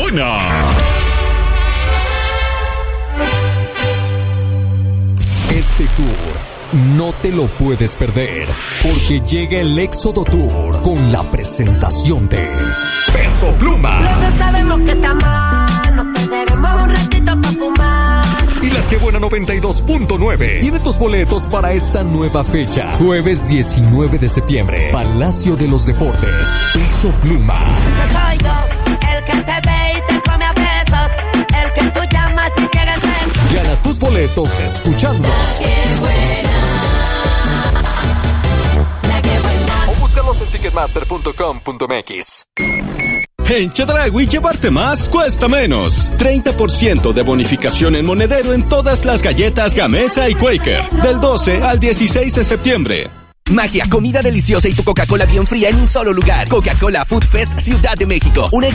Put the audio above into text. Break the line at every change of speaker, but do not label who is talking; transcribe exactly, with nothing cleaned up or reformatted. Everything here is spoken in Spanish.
buena.
Este tour no te lo puedes perder, porque llega el Éxodo Tour con la presentación de Peso Pluma.
Los dos sabemos que está mal, nos perderemos un ratito para fumar.
Y la que buena noventa y dos punto nueve. Pide tus boletos para esta nueva fecha. Jueves diecinueve de septiembre, Palacio de los Deportes. Peso Pluma.
No soy yo el que te ve y te come a besos, el que tú llamas y llega el sexo.
Gana tus boletos escuchando.
La que buena, la que buena.
O búscalos en ticketmaster punto com punto m x.
En Chedraui llevarte más cuesta menos. treinta por ciento de bonificación en monedero en todas las galletas Gamesa y Quaker. Del doce al dieciséis de septiembre.
Magia, comida deliciosa y tu Coca-Cola bien fría en un solo lugar. Coca-Cola Food Fest Ciudad de México. Una